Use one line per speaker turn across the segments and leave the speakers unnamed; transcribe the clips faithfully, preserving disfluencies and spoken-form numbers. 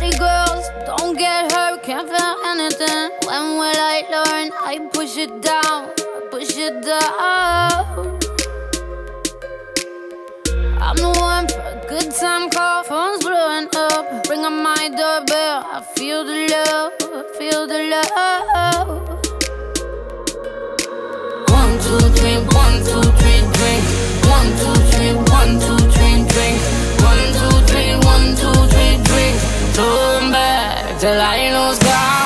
Party girls, don't get hurt, can't feel anything. When will I learn? I push it down, I push it down. I'm the one for a good time call, phone's blowing up. Ring on my doorbell, I feel the love, I feel the love. One, two, three, one, two, three, drink. One, two, three, one, two, three, drink. One, two, three, one, two, three, drink. Turn back till I lose God.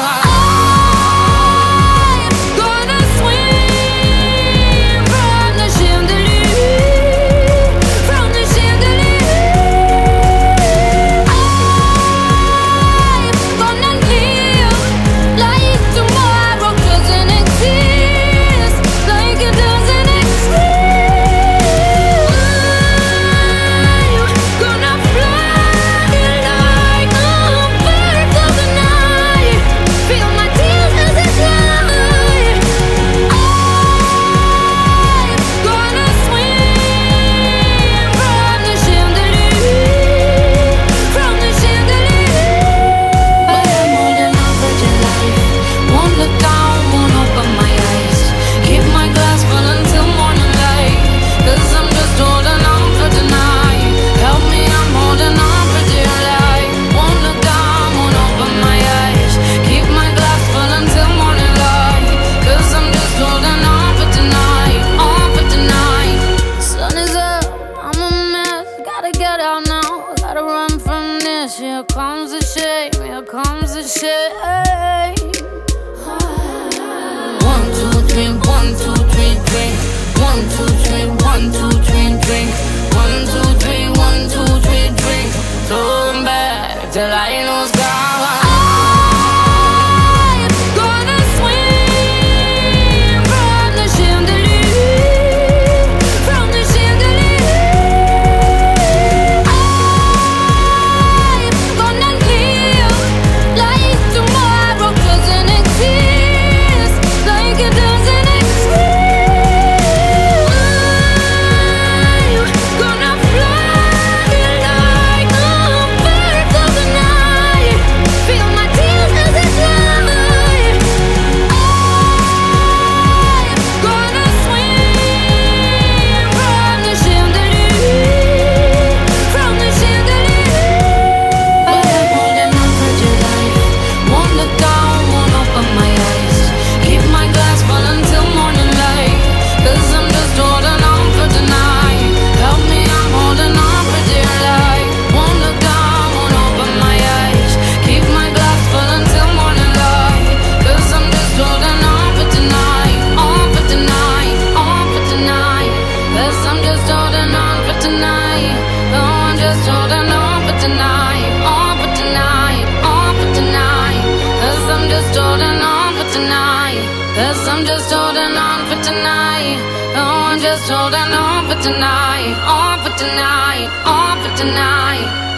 Here comes the shame, here comes the shame. One, two, three, one, two, three, drink. One, two, three, one, two, three, drink. One, two, three, one, two, three, drink. Turn back till I lose God. Cause I'm just holding on for tonight. Oh, I'm just holding on for tonight. On for tonight, on for tonight.